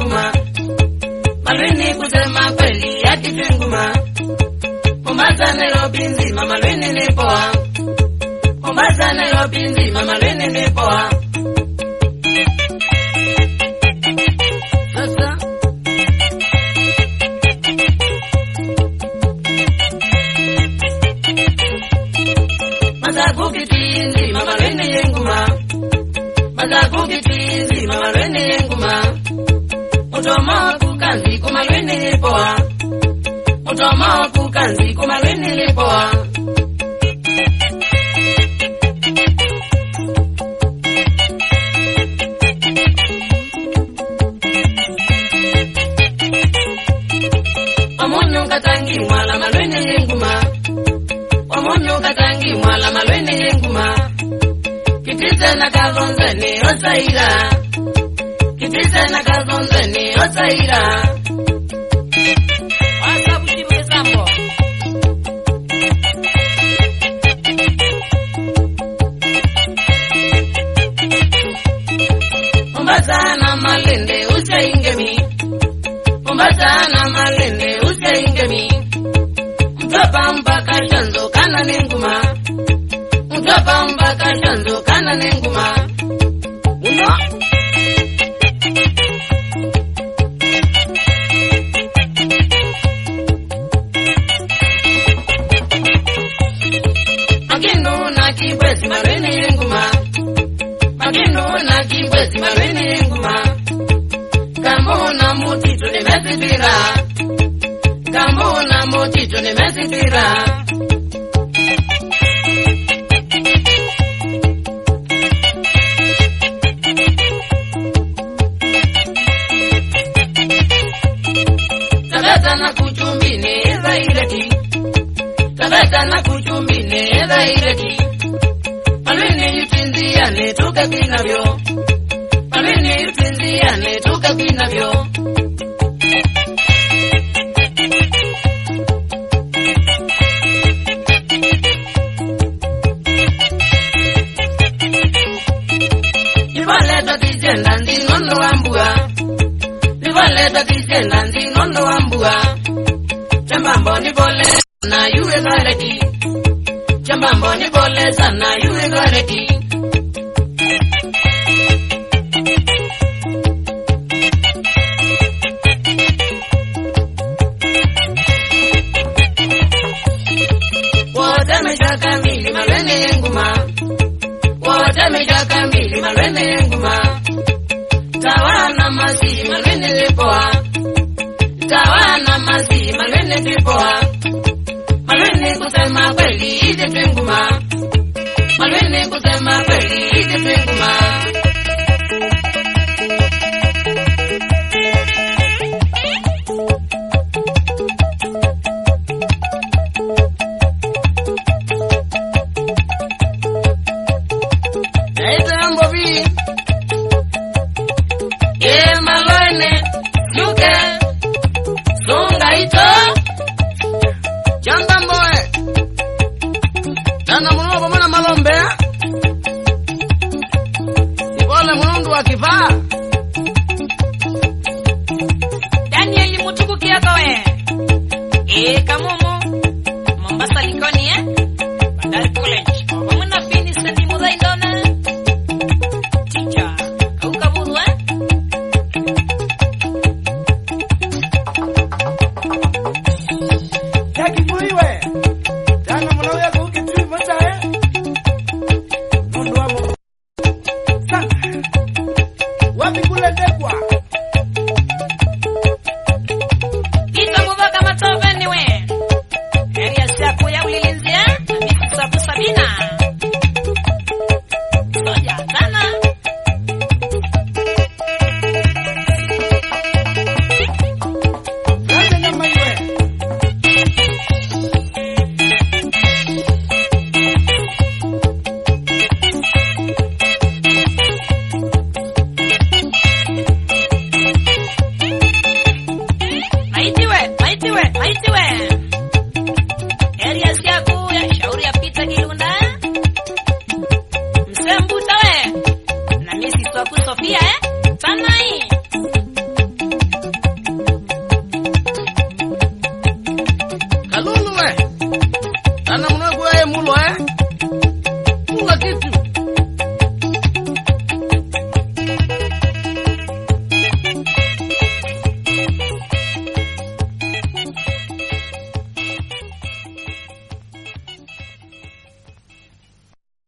yenguma. Malwini kusema kweli yakitenguma. Mombasa Nairobi nzima Malwini ni poa. Mombasa Nairobi nzima Malwini ni poa. Sasa Mazaku kitizi Malwini yenguma. Mazaku kitizi Malwini yenguma. Utoma kukanzi kumalwini ni poa. Utoma kukanzi kumalwini ni poa. Omonyo katangi mwala Malwini yenguma. Omonyo katangi mwala Malwini yenguma. Kitise na kazonzeni osaira. Kitise na kazonzeni osaira. Wasa bushime sambo. Mombasa na Malindi usaingemi. Mombasa na Malindi usaingemi. Mtopa mpaka chanzo kana nenguma. Mtopa mpaka chanzo kana nenguma. Uno Magendo na kibwezi Malwini yenguma. Magendo na kibwezi Malwini yenguma. Gambo na motito nimesitira. Gambo na motito nimesitira. Tabeta na kuchumbini zaireti. Tabeta na kuchumbini zaireti. Malwini yutinziane tukakinavyo. Malwini yutinziane tukakinavyo. Nivaleta tijenda ndinondo wambua. Nivaleta tijenda ndinondo wambua. Chambambo ni pole na yue gareti. Chambambo ni pole sana yue gareti. Wote meshaka mili Malwini yenguma. Wote meshaka mili Malwini yenguma. Tawana masi Malwini ni poa. Tawana masi Malwini ni poa. Malwini kusema kweli itenguma. Malwini kusema kweli itenguma. Naita mbovi. Malwini yuke. Songa ito. Chamba mboe. Tana munobo mwana malombe. Sipole mundu wa kifaa. Daniel mutuku kiaka we. Kamu